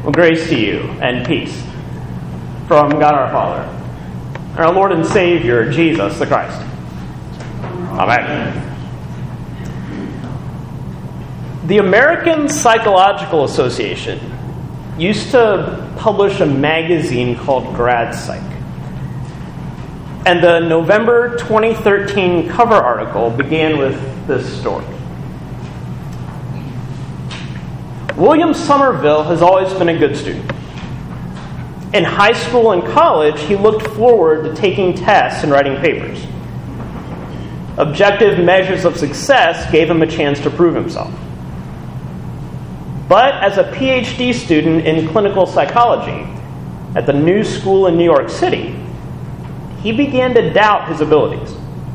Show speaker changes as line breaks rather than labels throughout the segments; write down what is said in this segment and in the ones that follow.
Well, grace to you and peace from God our Father and our Lord and Savior, Jesus the Christ. Amen. The American Psychological Association used to publish a magazine called Grad Psych. And the November 2013 cover article began with this story. William Somerville has always been a good student. In high school and college, he looked forward to taking tests and writing papers. Objective measures of success gave him a chance to prove himself. But as a PhD student in clinical psychology at the New School in New York City, he began to doubt his abilities.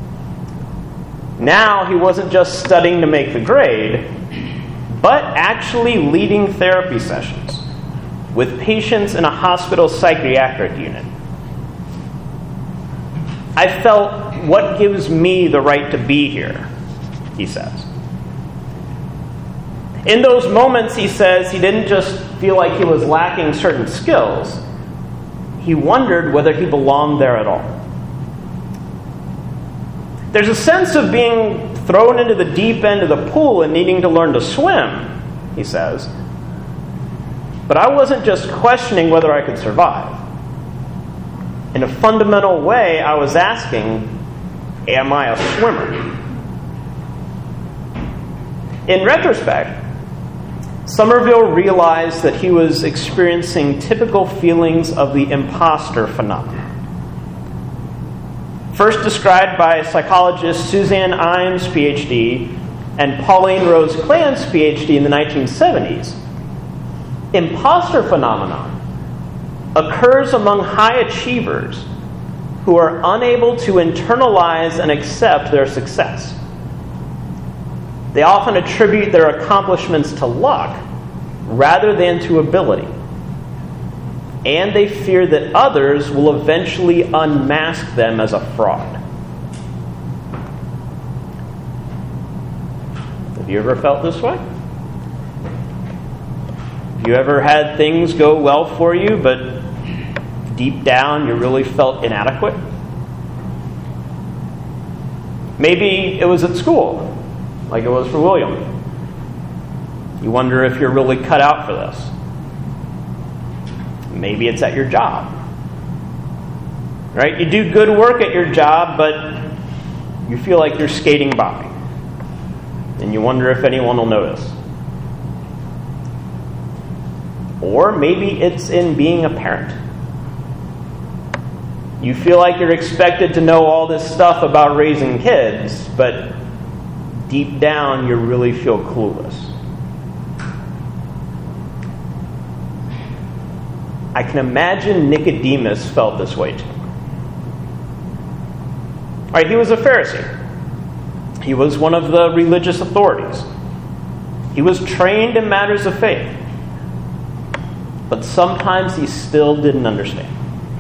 Now he wasn't just studying to make the grade, but actually leading therapy sessions with patients in a hospital psychiatric unit. I felt, what gives me the right to be here, he says. In those moments, he says, he didn't just feel like he was lacking certain skills. He wondered whether he belonged there at all. There's a sense of being thrown into the deep end of the pool and needing to learn to swim, he says. But I wasn't just questioning whether I could survive. In a fundamental way, I was asking, am I a swimmer? In retrospect, Somerville realized that he was experiencing typical feelings of the imposter phenomenon. First described by psychologist Suzanne Imes, PhD, and Pauline Rose Clance, PhD, in the 1970s, imposter phenomenon occurs among high achievers who are unable to internalize and accept their success. They often attribute their accomplishments to luck rather than to ability. And they fear that others will eventually unmask them as a fraud. Have you ever felt this way? Have you ever had things go well for you, but deep down you really felt inadequate? Maybe it was at school, like it was for William. You wonder if you're really cut out for this. Maybe it's at your job. Right? You do good work at your job, but you feel like you're skating by. And you wonder if anyone will notice. Or maybe it's in being a parent. You feel like you're expected to know all this stuff about raising kids, but deep down you really feel clueless. I can imagine Nicodemus felt this way too. All right, he was a Pharisee. He was one of the religious authorities. He was trained in matters of faith. But sometimes he still didn't understand.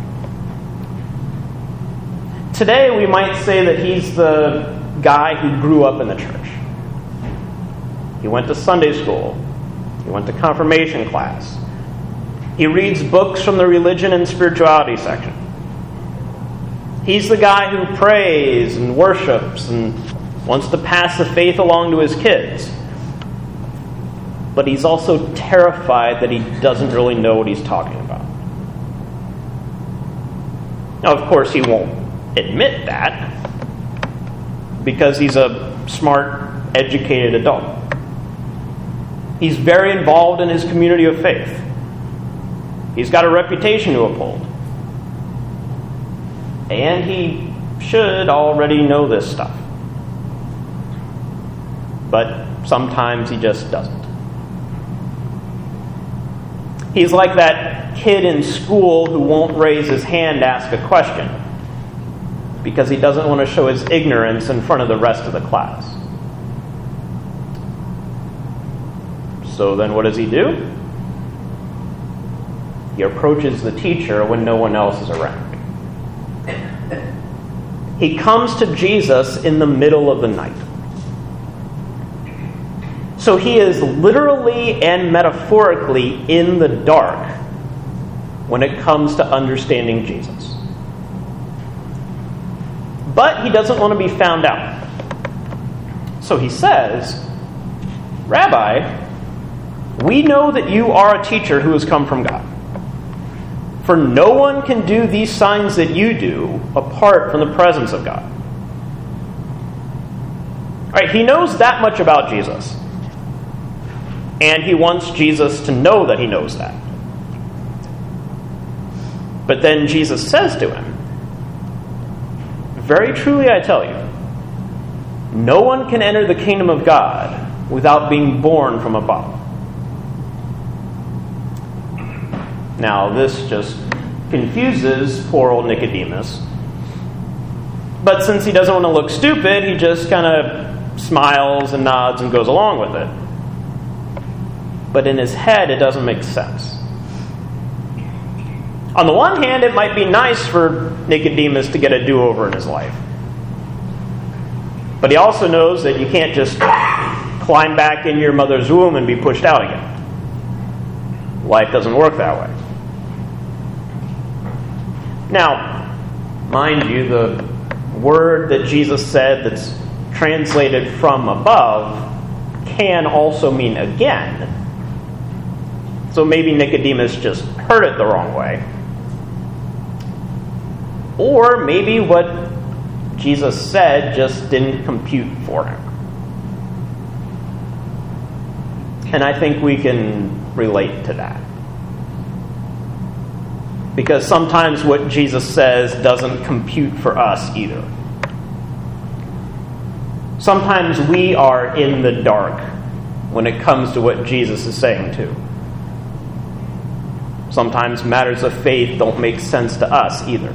Today we might say that he's the guy who grew up in the church. He went to Sunday school. He went to confirmation class. He reads books from the religion and spirituality section. He's the guy who prays and worships and wants to pass the faith along to his kids. But he's also terrified that he doesn't really know what he's talking about. Now, of course, he won't admit that because he's a smart, educated adult. He's very involved in his community of faith. He's got a reputation to uphold. And he should already know this stuff. But sometimes he just doesn't. He's like that kid in school who won't raise his hand to ask a question because he doesn't want to show his ignorance in front of the rest of the class. So then what does he do? He approaches the teacher when no one else is around. He comes to Jesus in the middle of the night. So he is literally and metaphorically in the dark when it comes to understanding Jesus. But he doesn't want to be found out. So he says, Rabbi, we know that you are a teacher who has come from God. For no one can do these signs that you do apart from the presence of God. All right, he knows that much about Jesus. And he wants Jesus to know that he knows that. But then Jesus says to him, very truly I tell you, no one can enter the kingdom of God without being born from above. Now, this just confuses poor old Nicodemus. But since he doesn't want to look stupid, he just kind of smiles and nods and goes along with it. But in his head, it doesn't make sense. On the one hand, it might be nice for Nicodemus to get a do-over in his life. But he also knows that you can't just climb back in your mother's womb and be pushed out again. Life doesn't work that way. Now, mind you, the word that Jesus said that's translated from above can also mean again. So maybe Nicodemus just heard it the wrong way. Or maybe what Jesus said just didn't compute for him. And I think we can relate to that. Because sometimes what Jesus says doesn't compute for us either. Sometimes we are in the dark when it comes to what Jesus is saying too. Sometimes matters of faith don't make sense to us either.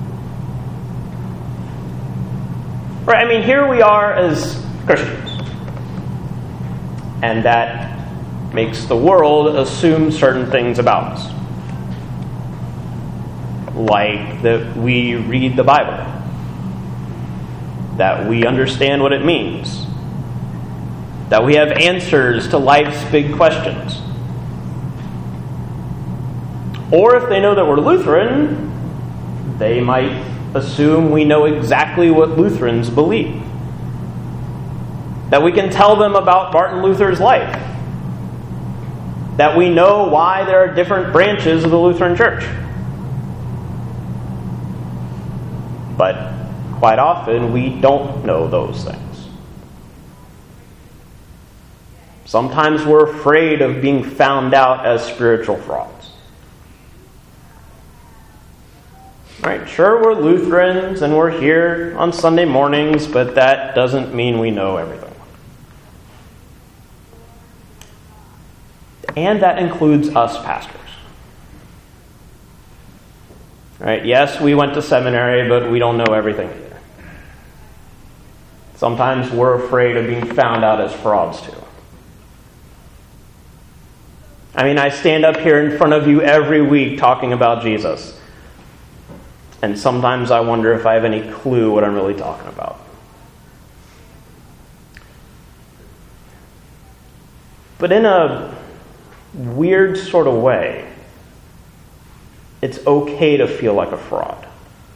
Right, I mean, here we are as Christians. And that makes the world assume certain things about us. Like that we read the Bible. That we understand what it means. That we have answers to life's big questions. Or if they know that we're Lutheran, they might assume we know exactly what Lutherans believe. That we can tell them about Martin Luther's life. That we know why there are different branches of the Lutheran Church. But quite often we don't know those things. Sometimes we're afraid of being found out as spiritual frauds. Right, sure, we're Lutherans and we're here on Sunday mornings, but that doesn't mean we know everything. And that includes us pastors. Right, yes, we went to seminary, but we don't know everything either. Sometimes we're afraid of being found out as frauds too. I mean, I stand up here in front of you every week talking about Jesus. And sometimes I wonder if I have any clue what I'm really talking about. But in a weird sort of way, it's okay to feel like a fraud.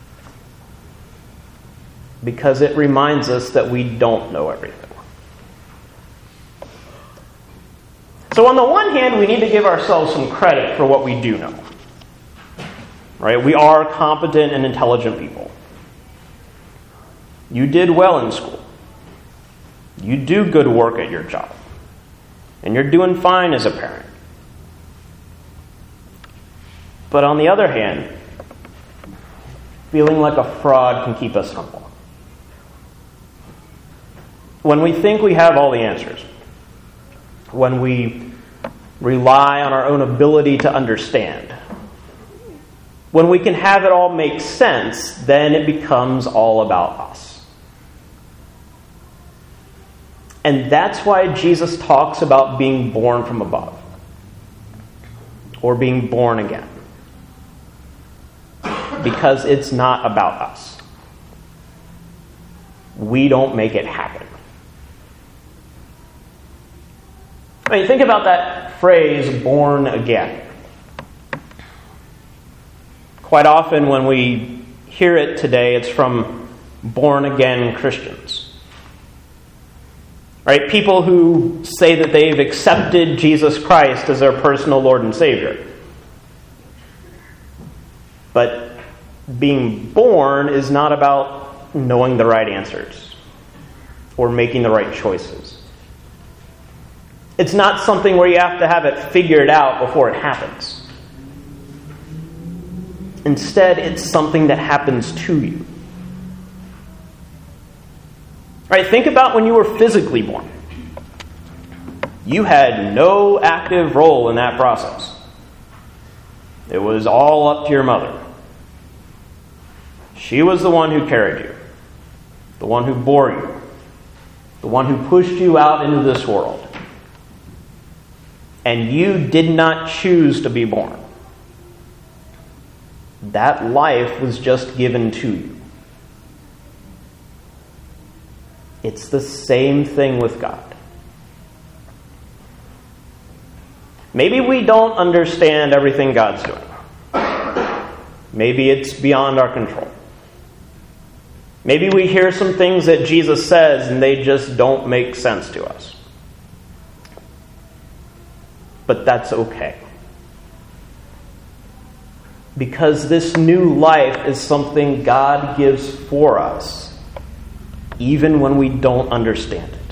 Because it reminds us that we don't know everything. So on the one hand, we need to give ourselves some credit for what we do know. Right? We are competent and intelligent people. You did well in school. You do good work at your job. And you're doing fine as a parent. But on the other hand, feeling like a fraud can keep us humble. When we think we have all the answers, when we rely on our own ability to understand, when we can have it all make sense, then it becomes all about us. And that's why Jesus talks about being born from above. Or being born again. Because it's not about us. We don't make it happen. I mean, think about that phrase, born again. Quite often when we hear it today, it's from born-again Christians. Right? People who say that they've accepted Jesus Christ as their personal Lord and Savior. But being born is not about knowing the right answers or making the right choices. It's not something where you have to have it figured out before it happens. Instead, it's something that happens to you. Right? Think about when you were physically born. You had no active role in that process. It was all up to your mother. She was the one who carried you, the one who bore you, the one who pushed you out into this world. And you did not choose to be born. That life was just given to you. It's the same thing with God. Maybe we don't understand everything God's doing. Maybe it's beyond our control. Maybe we hear some things that Jesus says and they just don't make sense to us. But that's okay. Because this new life is something God gives for us, even when we don't understand it.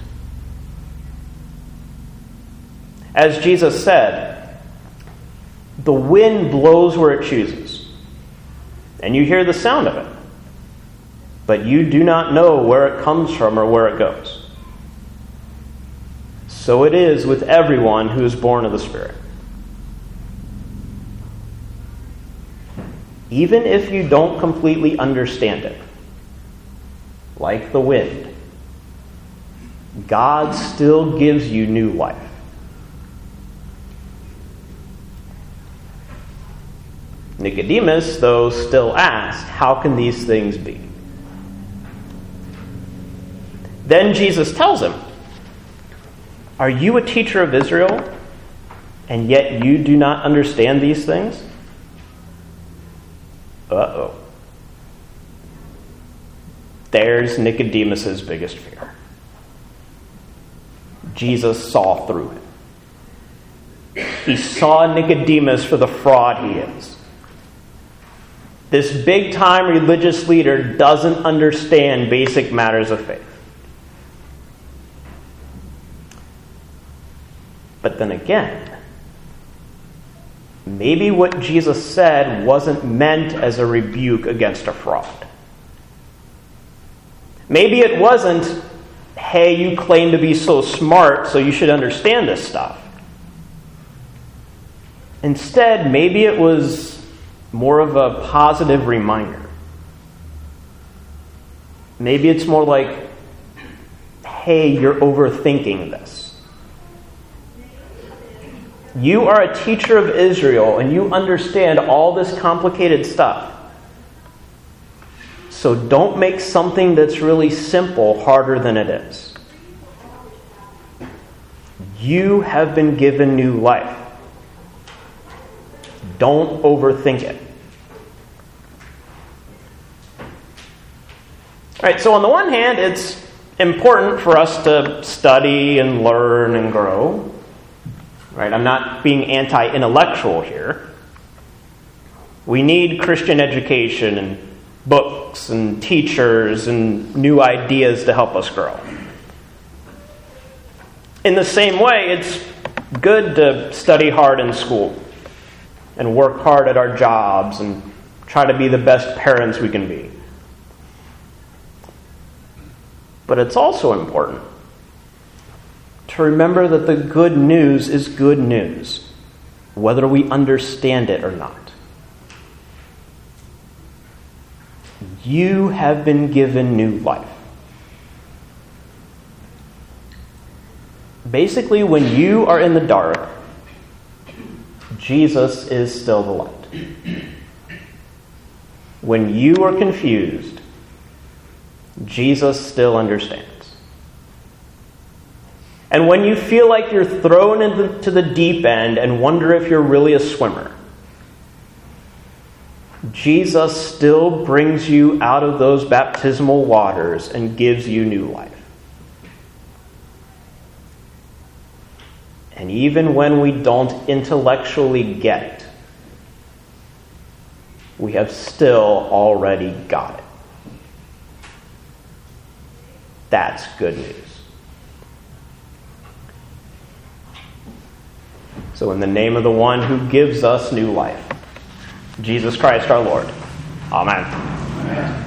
As Jesus said, the wind blows where it chooses, and you hear the sound of it, but you do not know where it comes from or where it goes. So it is with everyone who is born of the Spirit. Even if you don't completely understand it, like the wind, God still gives you new life. Nicodemus, though, still asked, "How can these things be?" Then Jesus tells him, "Are you a teacher of Israel, and yet you do not understand these things?" Uh-oh. There's Nicodemus's biggest fear. Jesus saw through him. He saw Nicodemus for the fraud he is. This big-time religious leader doesn't understand basic matters of faith. But then again, maybe what Jesus said wasn't meant as a rebuke against a fraud. Maybe it wasn't, "Hey, you claim to be so smart, so you should understand this stuff." Instead, maybe it was more of a positive reminder. Maybe it's more like, "Hey, you're overthinking this. You are a teacher of Israel, and you understand all this complicated stuff. So don't make something that's really simple harder than it is. You have been given new life. Don't overthink it." All right, so on the one hand, it's important for us to study and learn and grow. Right? I'm not being anti-intellectual here. We need Christian education and books and teachers and new ideas to help us grow. In the same way, it's good to study hard in school and work hard at our jobs and try to be the best parents we can be. But it's also important to remember that the good news is good news, whether we understand it or not. You have been given new life. Basically, when you are in the dark, Jesus is still the light. When you are confused, Jesus still understands. And when you feel like you're thrown into the deep end and wonder if you're really a swimmer, Jesus still brings you out of those baptismal waters and gives you new life. And even when we don't intellectually get it, we have still already got it. That's good news. So in the name of the one who gives us new life, Jesus Christ our Lord. Amen.
Amen.